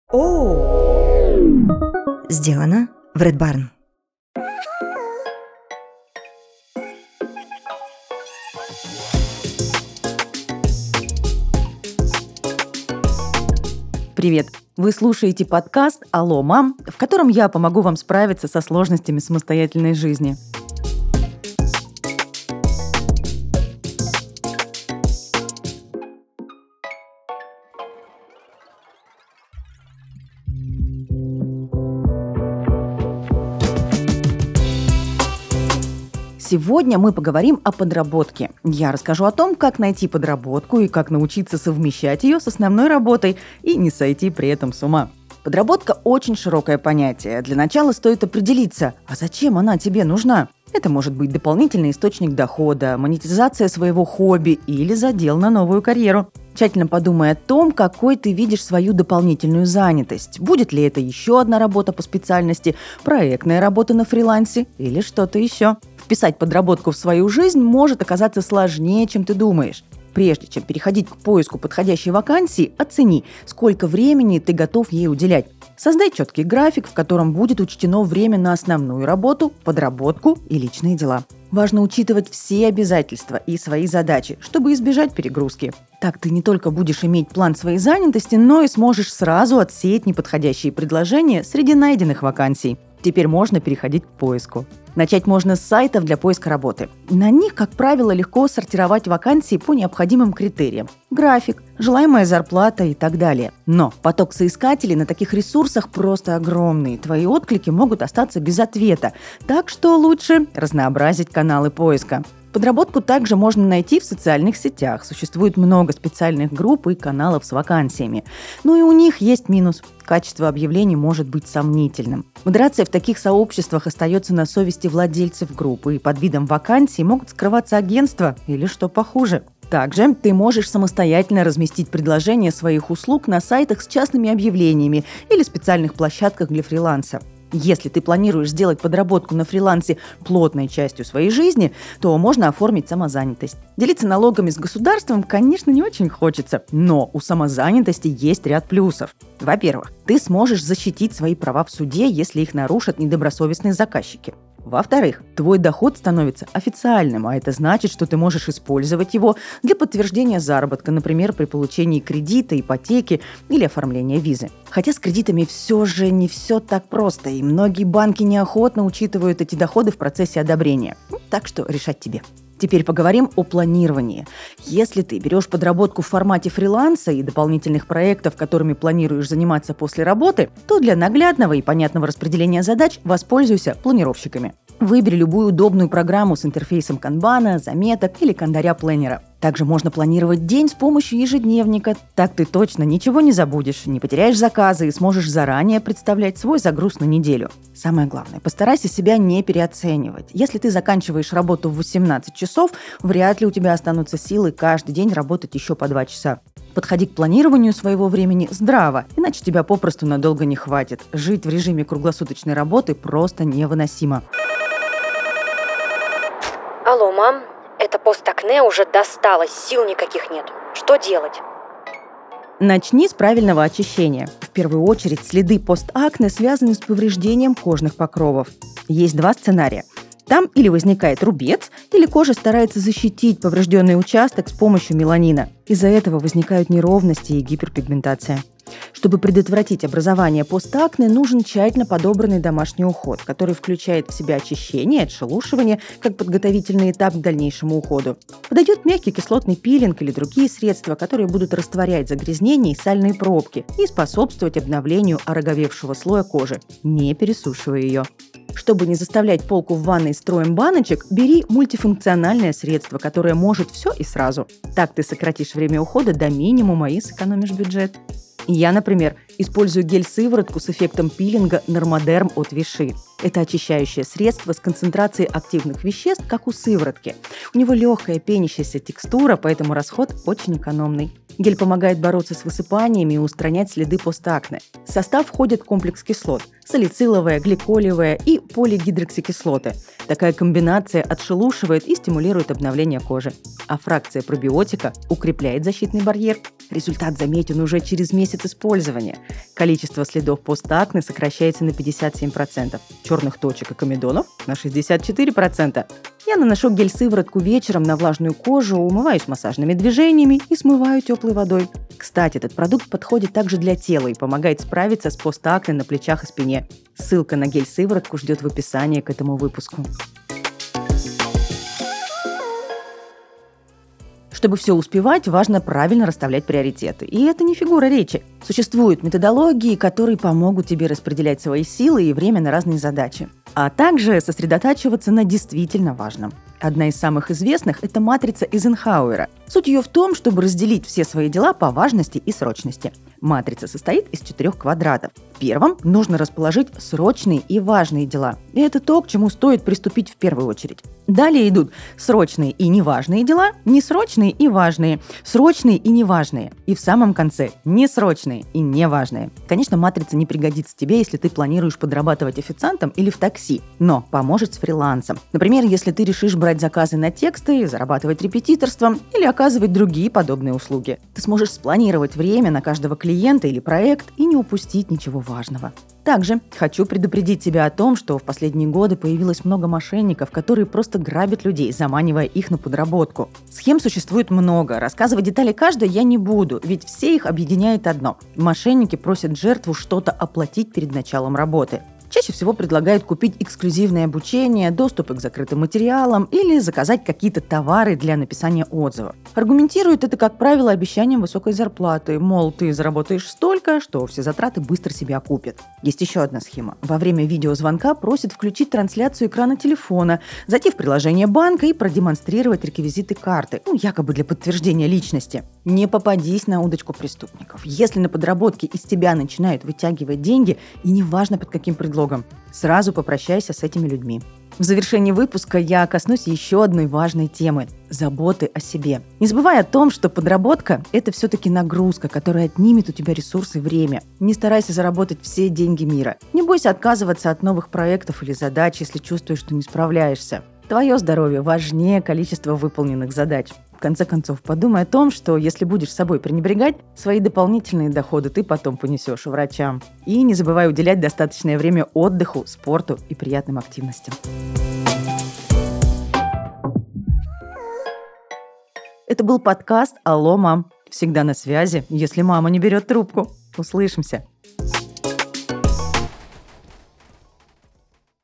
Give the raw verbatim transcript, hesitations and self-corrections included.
О! Сделано в Red Barn. Привет! Вы слушаете подкаст «Алло, мам», в котором я помогу вам справиться со сложностями самостоятельной жизни. Сегодня мы поговорим о подработке. Я расскажу о том, как найти подработку и как научиться совмещать ее с основной работой и не сойти при этом с ума. Подработка – очень широкое понятие. Для начала стоит определиться, а зачем она тебе нужна? Это может быть дополнительный источник дохода, монетизация своего хобби или задел на новую карьеру. Тщательно подумай о том, какой ты видишь свою дополнительную занятость. Будет ли это еще одна работа по специальности, проектная работа на фрилансе или что-то еще. Вписать подработку в свою жизнь может оказаться сложнее, чем ты думаешь. Прежде чем переходить к поиску подходящей вакансии, оцени, сколько времени ты готов ей уделять. Создай четкий график, в котором будет учтено время на основную работу, подработку и личные дела. Важно учитывать все обязательства и свои задачи, чтобы избежать перегрузки. Так ты не только будешь иметь план своей занятости, но и сможешь сразу отсеять неподходящие предложения среди найденных вакансий. Теперь можно переходить к поиску. Начать можно с сайтов для поиска работы. На них, как правило, легко сортировать вакансии по необходимым критериям. График, желаемая зарплата и так далее. Но поток соискателей на таких ресурсах просто огромный. Твои отклики могут остаться без ответа. Так что лучше разнообразить каналы поиска. Подработку также можно найти в социальных сетях. Существует много специальных групп и каналов с вакансиями. Но и у них есть минус. Качество объявлений может быть сомнительным. Модерация в таких сообществах остается на совести владельцев группы, и под видом вакансий могут скрываться агентства или что похуже. Также ты можешь самостоятельно разместить предложения своих услуг на сайтах с частными объявлениями или специальных площадках для фриланса. Если ты планируешь сделать подработку на фрилансе плотной частью своей жизни, то можно оформить самозанятость. Делиться налогами с государством, конечно, не очень хочется, но у самозанятости есть ряд плюсов. Во-первых, ты сможешь защитить свои права в суде, если их нарушат недобросовестные заказчики. Во-вторых, твой доход становится официальным, а это значит, что ты можешь использовать его для подтверждения заработка, например, при получении кредита, ипотеки или оформления визы. Хотя с кредитами все же не все так просто, и многие банки неохотно учитывают эти доходы в процессе одобрения. Так что решать тебе. Теперь поговорим о планировании. Если ты берешь подработку в формате фриланса и дополнительных проектов, которыми планируешь заниматься после работы, то для наглядного и понятного распределения задач воспользуйся планировщиками. Выбери любую удобную программу с интерфейсом канбана, заметок или календаря-планера. Также можно планировать день с помощью ежедневника. Так ты точно ничего не забудешь, не потеряешь заказы и сможешь заранее представлять свой загруз на неделю. Самое главное, постарайся себя не переоценивать. Если ты заканчиваешь работу в восемнадцать часов, вряд ли у тебя останутся силы каждый день работать еще по два часа. Подходи к планированию своего времени здраво, иначе тебя попросту надолго не хватит. Жить в режиме круглосуточной работы просто невыносимо. Алло, мам, это постакне уже досталось, сил никаких нет. Что делать? Начни с правильного очищения. В первую очередь следы постакне связаны с повреждением кожных покровов. Есть два сценария. Там или возникает рубец, или кожа старается защитить поврежденный участок с помощью меланина. Из-за этого возникают неровности и гиперпигментация. Чтобы предотвратить образование постакне, нужен тщательно подобранный домашний уход, который включает в себя очищение и отшелушивание как подготовительный этап к дальнейшему уходу. Подойдет мягкий кислотный пилинг или другие средства, которые будут растворять загрязнения и сальные пробки и способствовать обновлению ороговевшего слоя кожи, не пересушивая ее. Чтобы не заставлять полку в ванной строем баночек, бери мультифункциональное средство, которое может все и сразу. Так ты сократишь время ухода до минимума и сэкономишь бюджет. Я, например, использую гель-сыворотку с эффектом пилинга Нормодерм от Vichy. Это очищающее средство с концентрацией активных веществ, как у сыворотки. У него легкая пенящаяся текстура, поэтому расход очень экономный. Гель помогает бороться с высыпаниями и устранять следы постакне. В состав входит комплекс кислот. салициловая, гликолевая и полигидроксикислоты. Такая комбинация отшелушивает и стимулирует обновление кожи. А фракция пробиотика укрепляет защитный барьер. Результат заметен уже через месяц использования. Количество следов постакне сокращается на пятьдесят семь процентов, черных точек и комедонов на шестьдесят четыре процента. Я наношу гель-сыворотку вечером на влажную кожу, умываюсь массажными движениями и смываю теплой водой. Кстати, этот продукт подходит также для тела и помогает справиться с постакне на плечах и спине. Ссылка на гель-сыворотку ждет в описании к этому выпуску. Чтобы все успевать, важно правильно расставлять приоритеты. И это не фигура речи. Существуют методологии, которые помогут тебе распределять свои силы и время на разные задачи. А также сосредотачиваться на действительно важном. Одна из самых известных – это матрица Эйзенхауэра. Суть ее в том, чтобы разделить все свои дела по важности и срочности. Матрица состоит из четырех квадратов. В первом нужно расположить срочные и важные дела. И это то, к чему стоит приступить в первую очередь. Далее идут срочные и неважные дела, несрочные и важные, срочные и неважные. И в самом конце несрочные и неважные. Конечно, матрица не пригодится тебе, если ты планируешь подрабатывать официантом или в такси, но поможет с фрилансом. Например, если ты решишь брать заказы на тексты, зарабатывать репетиторством или оказывать другие подобные услуги. Ты сможешь спланировать время на каждого клиента или проект и не упустить ничего важного. Также хочу предупредить тебя о том, что в последние годы появилось много мошенников, которые просто грабят людей, заманивая их на подработку. Схем существует много, рассказывать детали каждой я не буду, ведь все их объединяет одно. Мошенники просят жертву что-то оплатить перед началом работы. Чаще всего предлагают купить эксклюзивное обучение, доступ к закрытым материалам или заказать какие-то товары для написания отзывов. Аргументируют это, как правило, обещанием высокой зарплаты, мол, ты заработаешь столько, что все затраты быстро себе окупят. Есть еще одна схема. Во время видеозвонка просят включить трансляцию экрана телефона, зайти в приложение банка и продемонстрировать реквизиты карты, ну, якобы для подтверждения личности. Не попадись на удочку преступников. Если на подработке из тебя начинают вытягивать деньги, и неважно под каким предлогом, сразу попрощайся с этими людьми. В завершении выпуска я коснусь еще одной важной темы – заботы о себе. Не забывай о том, что подработка – это все-таки нагрузка, которая отнимет у тебя ресурсы и время. Не старайся заработать все деньги мира. Не бойся отказываться от новых проектов или задач, если чувствуешь, что не справляешься. Твое здоровье важнее количества выполненных задач. В конце концов, подумай о том, что если будешь собой пренебрегать, свои дополнительные доходы ты потом понесешь врачам. И не забывай уделять достаточное время отдыху, спорту и приятным активностям. Это был подкаст «Алло, мам». Всегда на связи, если мама не берет трубку. Услышимся.